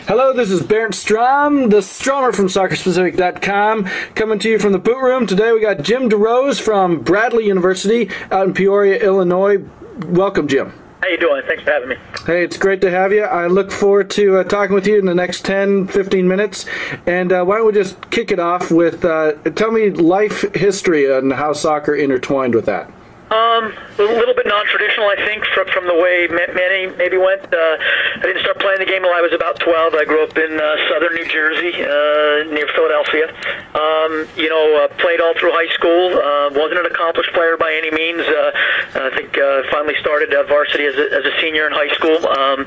Hello, this is Bernd Strom, the Stromer from SoccerSpecific.com, coming to you from the boot room. Today we got Jim DeRose from Bradley University out in Peoria, Illinois. Welcome, Jim. How you doing? Thanks for having me. Hey, it's great to have you. I look forward to talking with you in the next 10, 15 minutes. And why don't we just kick it off with, tell me life history and how soccer intertwined with that. A little bit non-traditional, I think, from the way many maybe went. I didn't start playing the game until I was about 12. I grew up in southern New Jersey, near Philadelphia. Played all through high school. Wasn't an accomplished player by any means. I think finally started varsity as a senior in high school.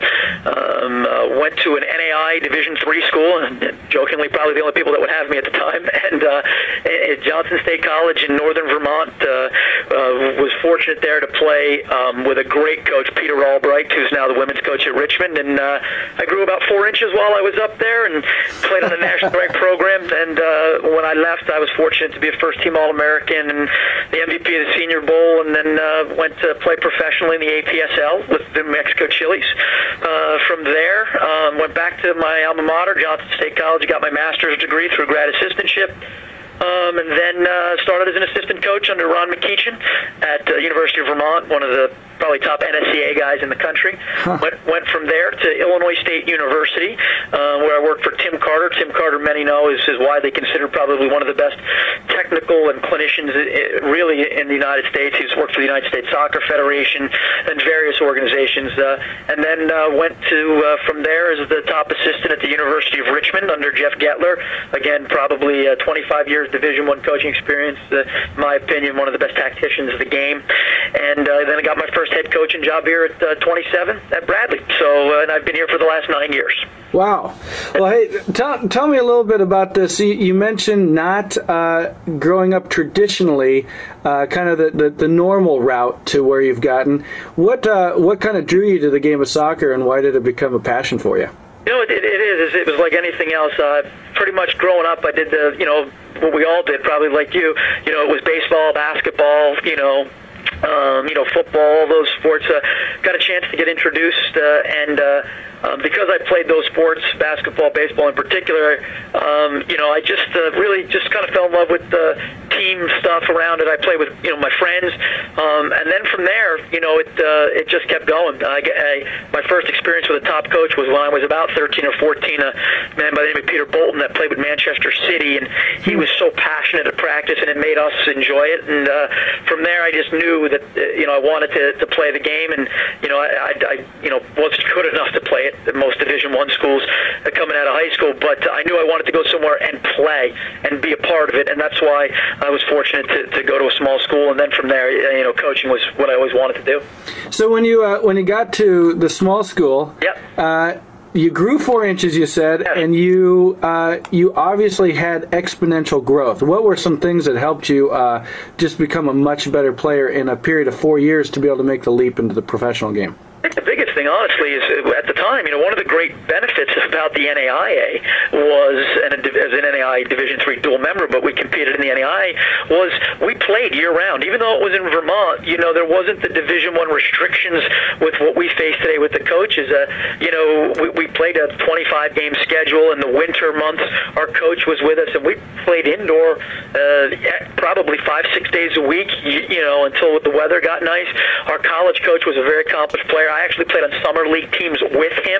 Went to an NAI Division III school, and jokingly probably the only people that would have me at the time. And at Johnson State College in northern Vermont, was fortunate there to play with a great coach, Peter Albright, who's now the women's coach at Richmond. And I grew about 4 inches while I was up there and played on the national rank program. And when I left, I was fortunate to be a first-team All-American and the MVP of the Senior Bowl, and then went to play professionally in the APSL with the Mexico Chili's. From there, went back to my alma mater, Johnson State College, got my master's degree through grad assistantship. And then started as an assistant coach under Ron McEachin at University of Vermont, one of the probably top NSCA guys in the country. Went from there to Illinois State University, where I worked for Tim Carter. Tim Carter, many know, is widely considered probably one of the best technical and clinicians really in the United States. He's worked for the United States Soccer Federation and various organizations. And then went to, from there, as the top assistant at the University of Richmond under Jeff Gettler. Again, probably 25 years Division I coaching experience, in my opinion, one of the best tacticians of the game. And then I got my first head coaching job here at 27 at Bradley. So, and I've been here for the last 9 years. Wow. Well, hey, tell me a little bit about this. You mentioned not growing up traditionally, kind of the normal route to where you've gotten. What kind of drew you to the game of soccer, and why did it become a passion for you? You know, it was like anything else. Pretty much growing up, I did what we all did, probably like you. It was baseball, basketball, football, all those sports. Got a chance to get introduced, and because I played those sports, basketball, baseball in particular, I just really just kind of fell in love with the team stuff around it. I played with my friends, and then from there, it just kept going. My first experience with a top coach was when I was about 13 or 14. A man by the name of Peter Bolton that played with Manchester City, and he was so passionate at practice, and it made us enjoy it. And from there, I just knew that I wanted to play the game, and I wasn't good enough to play it at most Division I schools coming out of high school, but I knew I wanted to go somewhere and play and be a part of it, and that's why I was fortunate to go to a small school, and then from there, coaching was what I always wanted to do. So when you got to the small school, yep. You grew 4 inches, you said, yes. And you obviously had exponential growth. What were some things that helped you just become a much better player in a period of 4 years to be able to make the leap into the professional game? I think the biggest thing, honestly, is at the time, one of the great benefits about the NAIA was, and as an NAIA Division III dual member, but we competed in the NAIA, was we played year-round. Even though it was in Vermont, there wasn't the Division I restrictions with what we face today with the coaches. We played a 25-game schedule. In the winter months, our coach was with us, and we played indoor probably 5-6 days a week, until the weather got nice. Our college coach was a very accomplished player. I actually played on summer league teams with him,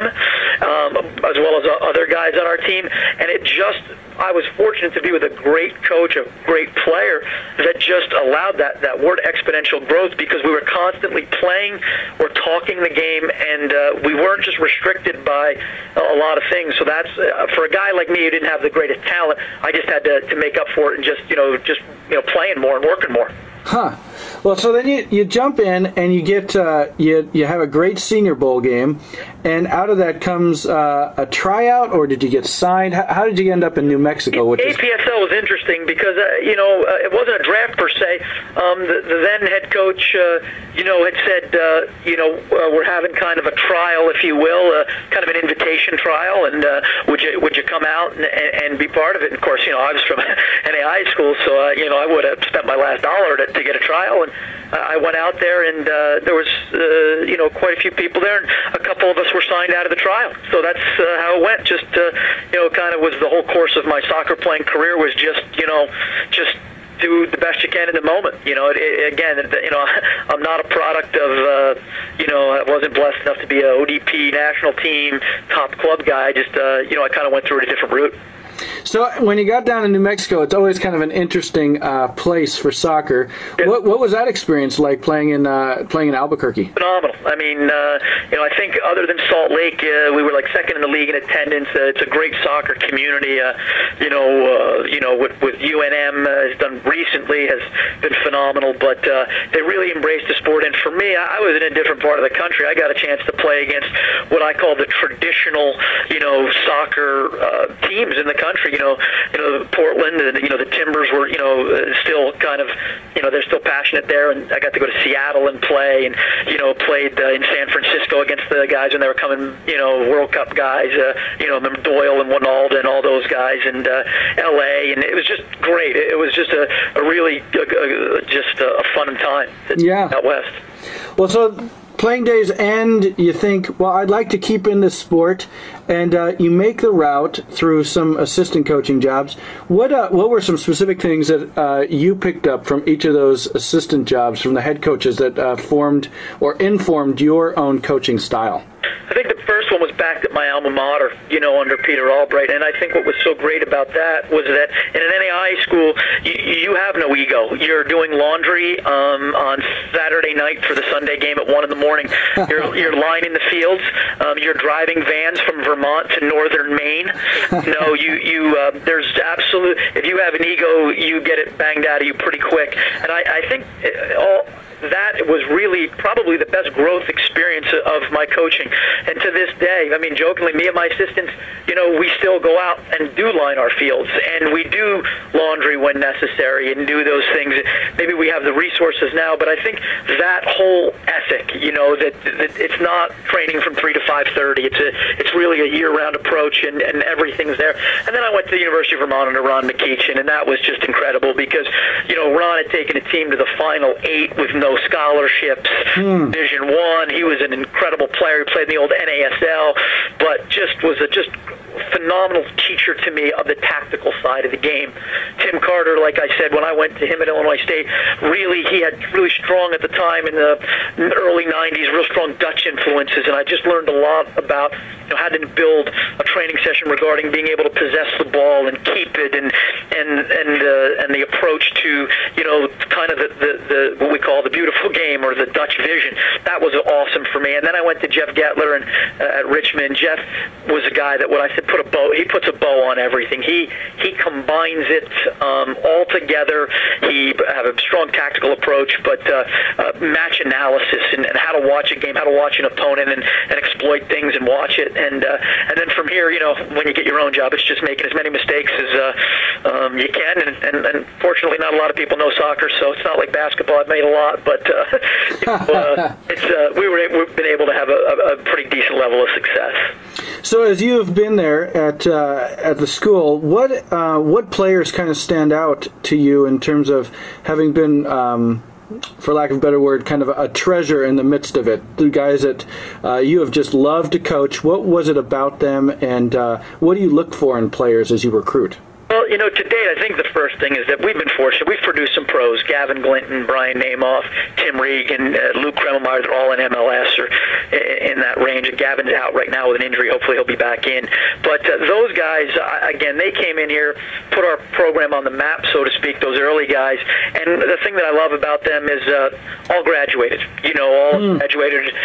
as well as other guys on our team, and I was fortunate to be with a great coach, a great player that just allowed that word exponential growth, because we were constantly playing or talking the game, and we weren't just restricted by a lot of things. So that's for a guy like me who didn't have the greatest talent, I just had to make up for it and just playing more and working more. Huh. Well, so then you jump in and you get you have a great Senior Bowl game, and out of that comes a tryout, or did you get signed? How did you end up in New Mexico? APSL was interesting because it wasn't a draft per se. The then head coach had said we're having kind of a trial, if you will, kind of an invitation audition trial, and would you come out and be part of it? And of course, I was from NAI school, so I would have spent my last dollar to get a trial, and I went out there, and there was quite a few people there, and a couple of us were signed out of the trial. So that's how it went. Just kind of was the whole course of my soccer playing career was just do the best you can in the moment. I'm not a product of, I wasn't blessed enough to be a ODP national team top club guy. I kind of went through a different route. So when you got down to New Mexico, it's always kind of an interesting place for soccer. Yeah. What was that experience like playing in Albuquerque? Phenomenal. I mean, I think other than Salt Lake, we were like second in the league in attendance. It's a great soccer community. With UNM has done recently has been phenomenal. But they really embraced the sport. And for me, I was in a different part of the country. I got a chance to play against what I call the traditional, soccer teams in the country. Portland, and the Timbers were, still kind of, they're still passionate there. And I got to go to Seattle and play, and played in San Francisco against the guys when they were coming, World Cup guys. Remember Doyle and Winalda and all those guys, and L.A. And it was just great. It was just a really just a fun time. Out west. Well, so playing days end, you think, well, I'd like to keep in this sport, and you make the route through some assistant coaching jobs. What were some specific things that you picked up from each of those assistant jobs from the head coaches that formed or informed your own coaching style? I think the first one was back at my alma mater, under Peter Albright. And I think what was so great about that was that in an NAI school, you have no ego. You're doing laundry on Saturday night for the Sunday game at 1 in the morning. You're lining the fields. You're driving vans from Vermont to northern Maine. No, there's absolute. If you have an ego, you get it banged out of you pretty quick. And I think that was really probably the best growth experience of my coaching. And to this day, I mean, jokingly, me and my assistants, we still go out and do line our fields, and we do laundry when necessary and do those things. Maybe we have the resources now, but I think that whole ethic, that it's not training from 3 to 5:30. It's really a year-round approach, and everything's there. And then I went to the University of Vermont under Ron McEachin, and that was just incredible because, Ron had taken a team to the Final 8 with no scholarships, Division I. He was an incredible player. He played in the old NASL, but was a phenomenal teacher to me of the tactical side of the game. Tim Carter, like I said, when I went to him at Illinois State, he had really strong at the time in the early 90s, real strong Dutch influences, and I just learned a lot about how to build a training session regarding being able to possess the ball and keep it, and the approach to kind of the what we call the beautiful game or the Dutch vision. That was awesome for me. And then I went to Jeff Gettler at Richmond. Jeff was a guy that, when I said he puts a bow on everything. He combines it all together. He have a strong tactical approach, but match analysis and how to watch a game, how to watch an opponent and exploit things and watch it. And then from here, when you get your own job, it's just making as many mistakes as you can. And fortunately, not a lot of people know soccer, so it's not like basketball. I've made a lot, but we've been able to have a pretty decent level of success. So as you have been there at the school, what players kind of stand out to you in terms of having been, for lack of a better word, kind of a treasure in the midst of it? The guys that you have just loved to coach, what was it about them, and what do you look for in players as you recruit? Well, to date, I think the first thing is that we've been fortunate. We've produced some pros: Gavin Glinton, Brian Namath, Tim Regan, Luke Kremelmeyer. They're all in MLS or in that range. And Gavin's out right now with an injury. Hopefully he'll be back in. But those guys, again, they came in here, put our program on the map, so to speak, those early guys. And the thing that I love about them is all graduated. All graduated.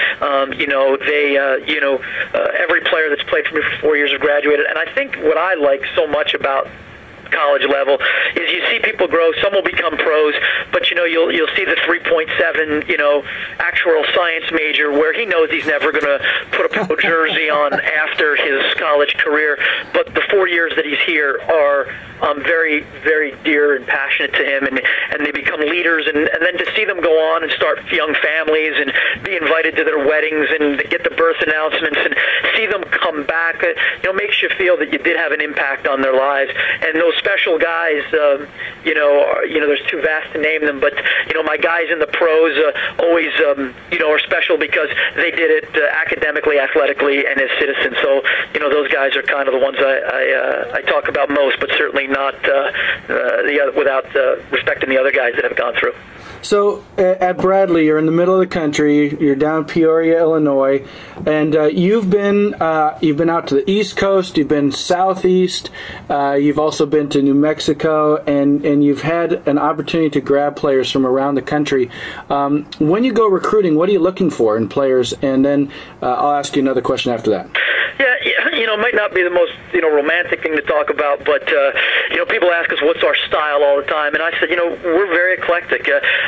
Every player that's played for me for 4 years have graduated. And I think what I like so much about college level is you see people grow. Some will become pros, but you'll see the 3.7 actuarial science major where he knows he's never going to put a pro jersey on after his college career, but the 4 years that he's here are very, very dear and passionate to him, and they become leaders, and then to see them go on and start young families and be invited to their weddings and get the birth announcements and see them come back, makes you feel that you did have an impact on their lives. And those special guys, there's too vast to name them, but my guys in the pros always are special because they did it academically, athletically, and as citizens. So those guys are kind of the ones I talk about most, but certainly not without respecting the other guys that have gone through. So at Bradley, you're in the middle of the country. You're down Peoria, Illinois, and you've been out to the East Coast. You've been southeast. You've also been to New Mexico, and you've had an opportunity to grab players from around the country. When you go recruiting, what are you looking for in players? And then I'll ask you another question after that. Yeah, it might not be the most romantic thing to talk about, but people ask us what's our style all the time, and I said we're very eclectic.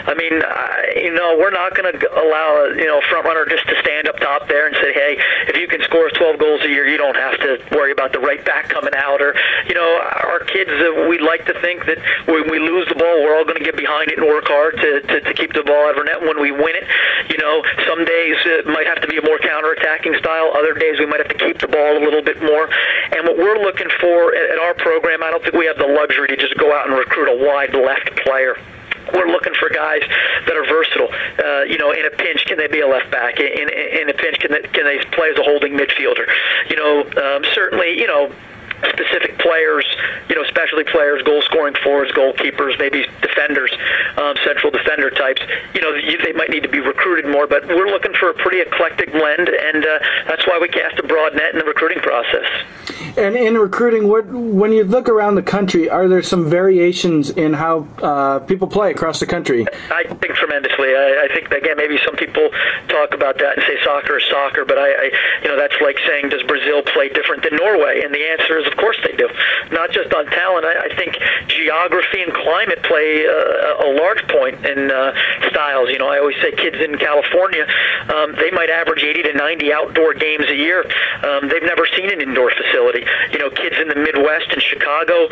We're not going to allow a front runner just to stand up top there and say, hey, if you can score 12 goals a year, you don't have to worry about the right back coming out. Or our kids, we like to think that when we lose the ball, we're all going to get behind it and work hard to keep the ball over net. When we win it, some days it might have to be a more counterattacking style. Other days we might have to keep the ball a little bit more. And what we're looking for at our program, I don't think we have the luxury to just go out and recruit a wide left player. We're looking for guys that are versatile. In a pinch, can they be a left back? In a pinch, can they play as a holding midfielder? Certainly, specific players, specialty players, goal-scoring forwards, goalkeepers, maybe defenders, central defender types. They might need to be recruited more, but we're looking for a pretty eclectic blend, and that's why we cast a broad net in the recruiting process. And in recruiting, when you look around the country, are there some variations in how people play across the country? I think tremendously. I think, again, maybe some people talk about that and say soccer is soccer, but that's like saying, does Brazil play different than Norway? And the answer is, of course they do. Not just on talent. I think geography and climate play a large point in styles. I always say kids in California, they might average 80 to 90 outdoor games a year. They've never seen an indoor facility. Kids in the Midwest and Chicago,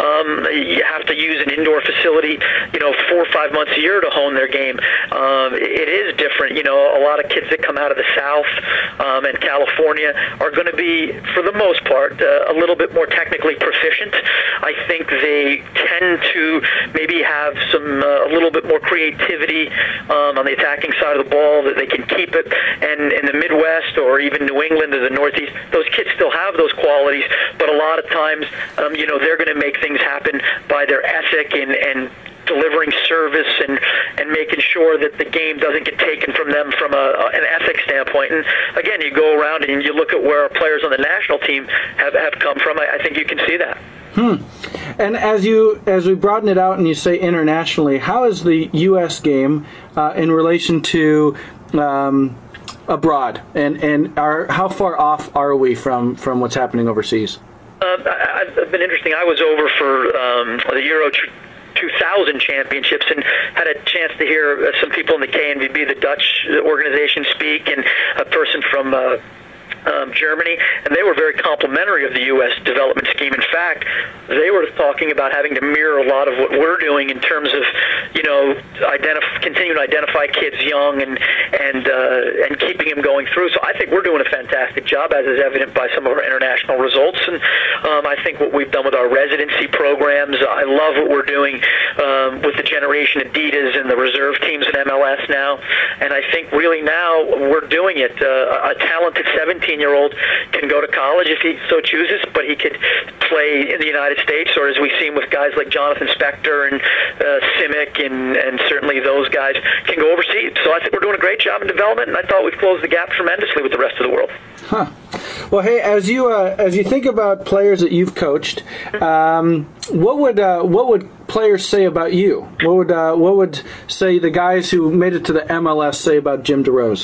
you have to use an indoor facility, 4 or 5 months a year to hone their game. It is different. A lot of kids that come out of the South and California are going to be, for the most part, a little bit more technically proficient. I think they tend to maybe have a little bit more creativity on the attacking side of the ball, that they can keep it. And in the Midwest or even New England or the Northeast, those kids still have those qualities, but a lot of times, they're going to make things happen by their ethic and delivering service and making sure that the game doesn't get taken from them from an ethics standpoint. And again, you go around and you look at where our players on the national team have come from. I think you can see that. And as we broaden it out and you say internationally, how is the U.S. game in relation to abroad, and how far off are we from what's happening overseas? I've been interesting. I was over for the Euro 2000 championships and had a chance to hear some people in the KNVB, the Dutch organization, speak, and a person from Germany, and they were very complimentary of the U.S. development scheme. In fact, they were talking about having to mirror a lot of what we're doing in terms of, continuing to identify kids young and keeping them going through. So I think we're doing a fantastic job, as is evident by some of our international results. And I think what we've done with our residency programs, I love what we're doing with the Generation Adidas and the reserve teams in MLS now. And I think really now we're doing it. A talented 17-year-old can go to college if he so chooses, but he could play in the United States, or as we've seen with guys like Jonathan Spector and Simic and certainly those guys can go overseas. So I think we're doing a great job in development, and I thought we've closed the gap tremendously with the rest of the world. Huh. Well, hey, as you think about players that you've coached, what would players say about you? What would say the guys who made it to the MLS say about Jim DeRose?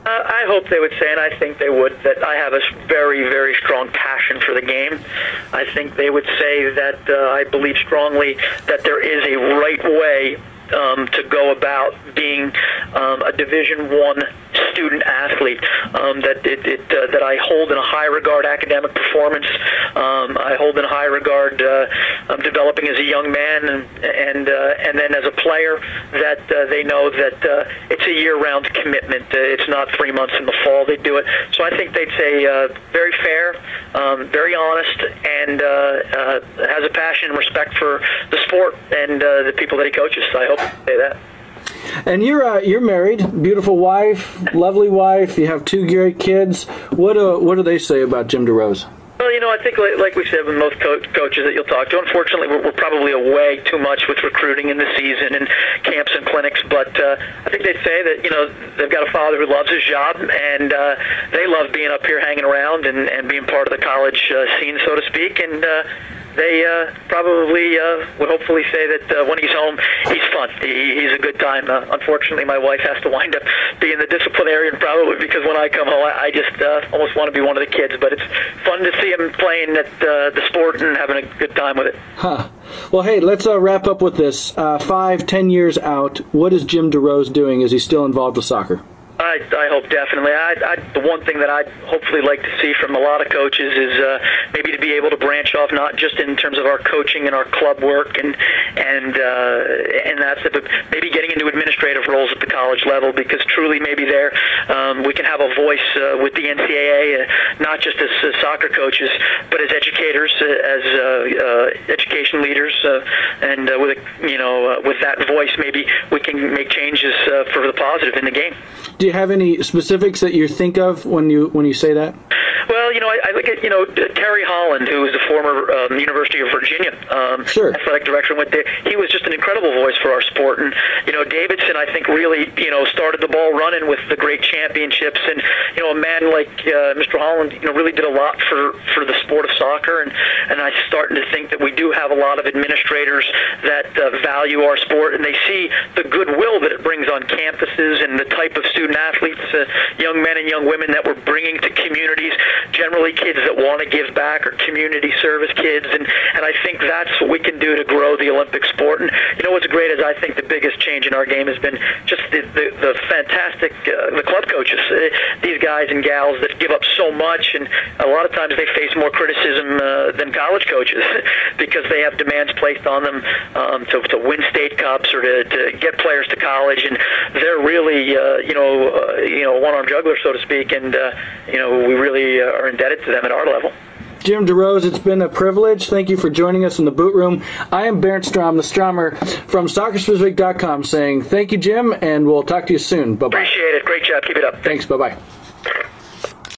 I hope they would say, and I think they would, that I have a very, very strong passion for the game. I think they would say that I believe strongly that there is a right way to go about being a Division I student athlete, that I hold in a high regard academic performance. I hold in high regard developing as a young man, and then as a player, that they know that it's a year-round commitment. It's not 3 months in the fall they do it. So I think they'd say very fair, very honest, and has a passion and respect for the sport and the people that he coaches. So I hope they say that. And you're married, beautiful wife, lovely wife. You have 2 great kids. What do they say about Jim DeRose? Well, I think like we said with most coaches that you'll talk to, unfortunately, we're probably away too much with recruiting in the season and camps and clinics. But I think they'd say that they've got a father who loves his job, and they love being up here hanging around and being part of the college scene, so to speak. And they probably would hopefully say that when he's home, he's fun. He's a good time. Unfortunately, my wife has to wind up being the disciplinarian probably because when I come home, I just almost want to be one of the kids. But it's fun to see him playing at the sport and having a good time with it. Huh. Well, hey, let's wrap up with this. 5-10 years out, what is Jim DeRose doing? Is he still involved with soccer? I hope definitely. The one thing that I'd hopefully like to see from a lot of coaches is maybe to be able to branch off, not just in terms of our coaching and our club work and that's it, but maybe getting into administrative roles at the college level, because truly maybe there we can have a voice with the NCAA, not just as soccer coaches, but as educators, as education leaders, and with that voice, maybe we can make changes for the positive in the game. Do you have any specifics that you think of when you say that? Well, I look at Terry Holland, who was the former University of Virginia athletic director. He was just an incredible voice for our sport, and Davidson, I think, really started the ball running with the great championships, and a man like Mr. Holland, really did a lot for the sport of soccer, and I'm starting to think that we do have a lot of administrators that value our sport, and they see the goodwill that it brings on campuses and the type of student athletes, young men and young women that we're bringing to communities, generally kids that want to give back or community service kids, and I think that's what we can do to grow the Olympic sport. And what's great is I think the biggest change in our game has been just the fantastic the club coaches, these guys and gals that give up so much, and a lot of times they face more criticism than college coaches because they have demands placed on them to win state cups or to get players to college, and they're really one-armed jugglers, so to speak, and we really are indebted to them at our level. Jim DeRose, it's been a privilege. Thank you for joining us in the boot room. I am Bernd Strom, the Stromer from SoccerSpecific.com, saying thank you, Jim, and we'll talk to you soon. Bye-bye. Appreciate it. Great job. Keep it up. Thanks. Bye-bye.